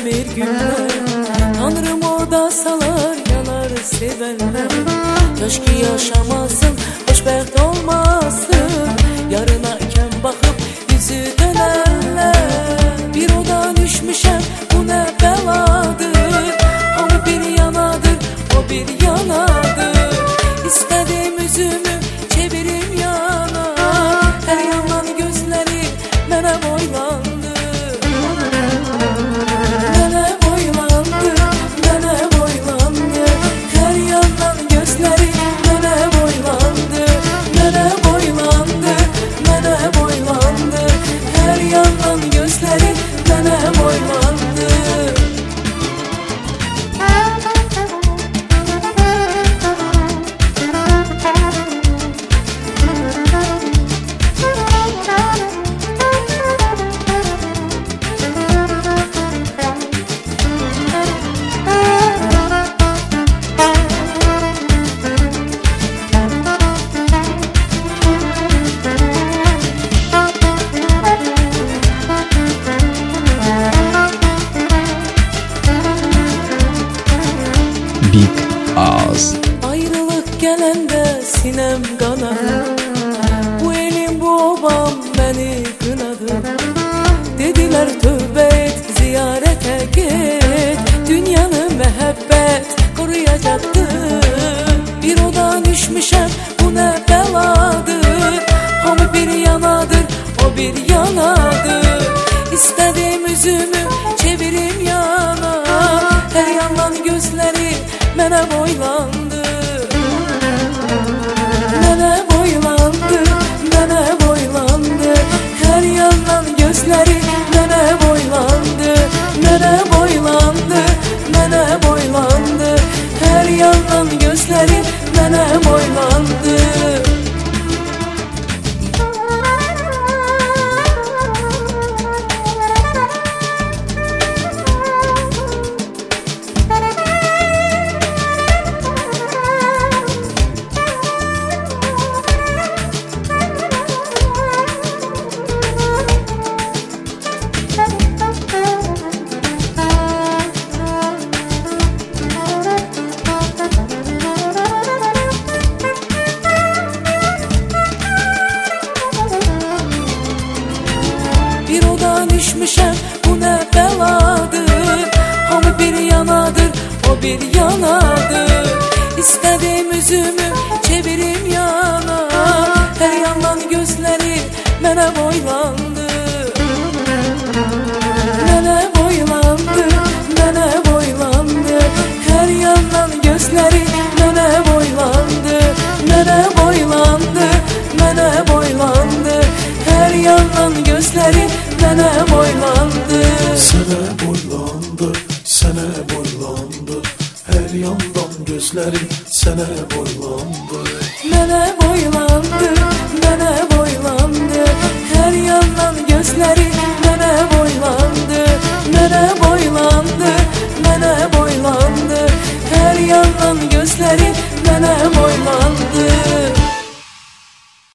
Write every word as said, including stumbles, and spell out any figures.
bir günler. Tanrım o da salar yanar sevenler. Keşke yaşamasın, hoşbəxt olmasın, yarına iken bakıp yüzü dönenler. Bir oda düşmüşem, bu ne beladır. O bir yanadır, o bir yanadır. İstediğim üzümü çevirim yana. Her yandan gözleri mene boylandı. Mene boylandı, mene boylandı. Her yandan gözleri mene boylandı. Mene boylandı, mene boylandı. Her yandan gözleri mene boylandı. Big Ağız. Ayrılık gelende sinem kanadı. Bu elim bu obam beni kınadı. Dediler tövbe et, ziyarete git. Dünyanı mehabbet koruyacaktı. Bir oda düşmüşem, bu ne beladır. O bir yanadır, o bir yanadır. İstediğim üzümü çevirim yana. Her yandan gözleri mene boylandı. Mene boylandı, mene boylandı. Her yandan gözleri mene boylandı. Mene boylandı, mene boylandı. Her yandan gözleri mene boylandı. Bir oda düşmüşem, bu ne beladır. O bir yanadır, o bir yanadır. İstediğim üzümü çevirim yana. Her yandan gözleri mene boylandı. Mene boylandı, mene boylandı. Her yandan gözleri mene boylandı. Mene boylandı, mene boylandı. Her yandan gözleri mene boylandı. Sene boylandı, sene boylandı. Her yandan gözlerim sene boylandı.